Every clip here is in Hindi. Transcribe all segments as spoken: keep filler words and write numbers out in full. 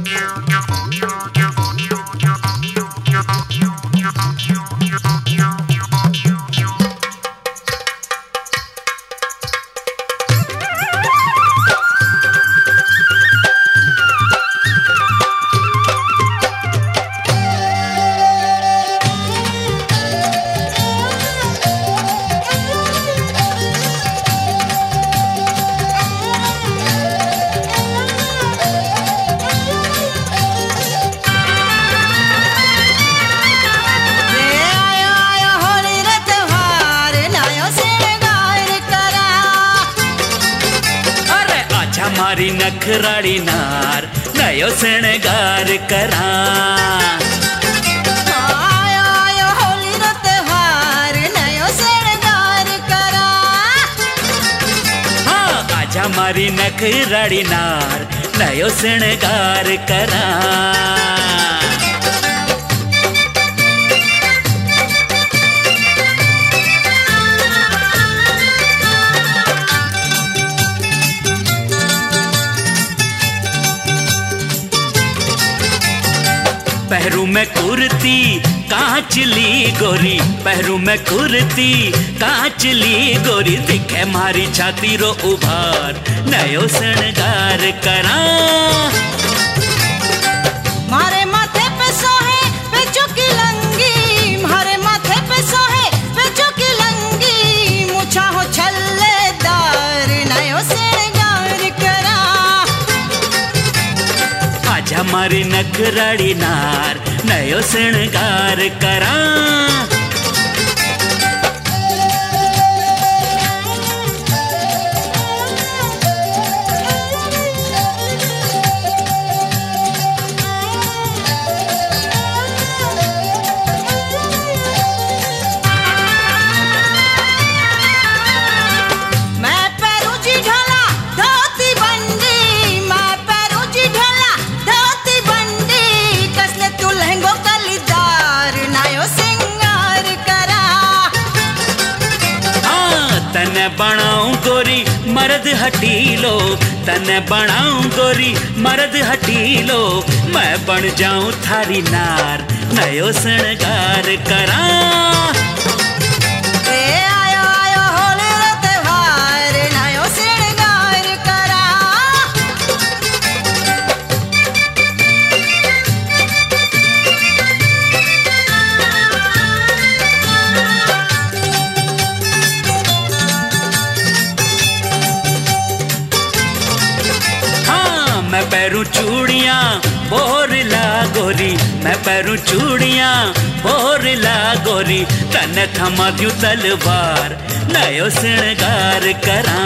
मारी नखराड़ी नार नयो शृंगार करा। आयो आयो होली रो त्योहार नयो शृंगार करा। हाँ आजा मारी नखराड़ी नार नयो शृंगार करा। पहरू में कुर्ती कांचली गोरी, पहरू में कुर्ती कांचली गोरी, दिखे मारी छाती रो उभार नयो शृंगार करा। मारे माथे पे सोहे पेचो की लंगी, मारे माथे पे सोहे पेचो की लंगी, मुछा हो छल्लेदार नयो शृंगार करा। आजा मारी नखराड़ी नार नयो शृंगार करा। तने बनाऊं गोरी मर्द हटीलो, तने बनाऊं गोरी मर्द हटीलो, मैं बन जाऊं थारी नार नयो शृंगार करा। ए आयो आयो होली रो त्योहार नयो शृंगार करा। मैं पैरूं चूड़ियां बोरला गोरी, मैं पैरूं चूड़ियां बोरला गोरी, तने थमा दूं तलवार नयो शृंगार करा।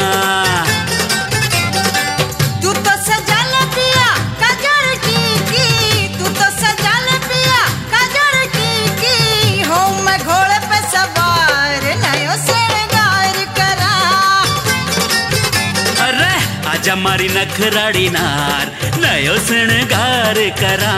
तू तो सजल पिया काजल की की, तू तो सजल पिया काजल की की, हो मैं घोड़े पे सवार नयो शृंगार करा। अरे आजा मारी नखराड़ी नार नयो शृंगार करा।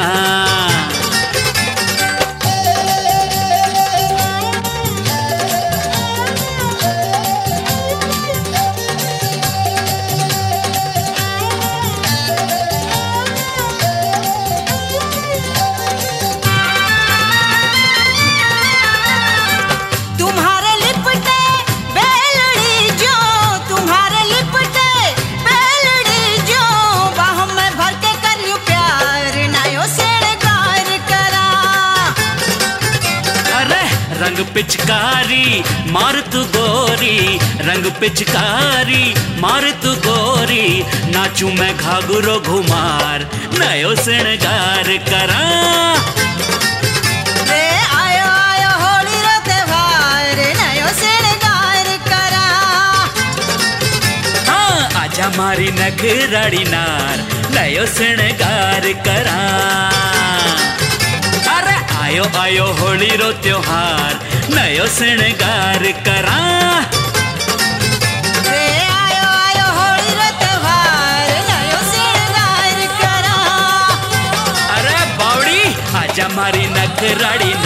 तुम्हारे लिपटे बेलड़ी जो, तुम्हारे लिपटे बेलड़ी जो, बाहों में भर के करियो प्यार नयो शृंगार करा। अरे रंग पिचकारी मार तू गोरी, रंग पिचकारी मार तू गोरी, नाचू मैं घाघरो घुमार नयो शृंगार करा। रे आयो आयो होली रो त्योहार नयो शृंगार करा। हाँ आजा मारी नखराड़ी नार नयो शृंगार करा। अरे आयो आयो होली रो त्योहार नयो शृंगार करा। रे आयो आयो होली रो त्योहार नयो शृंगार करा। अरे बावड़ी आजा मारी नखराड़ी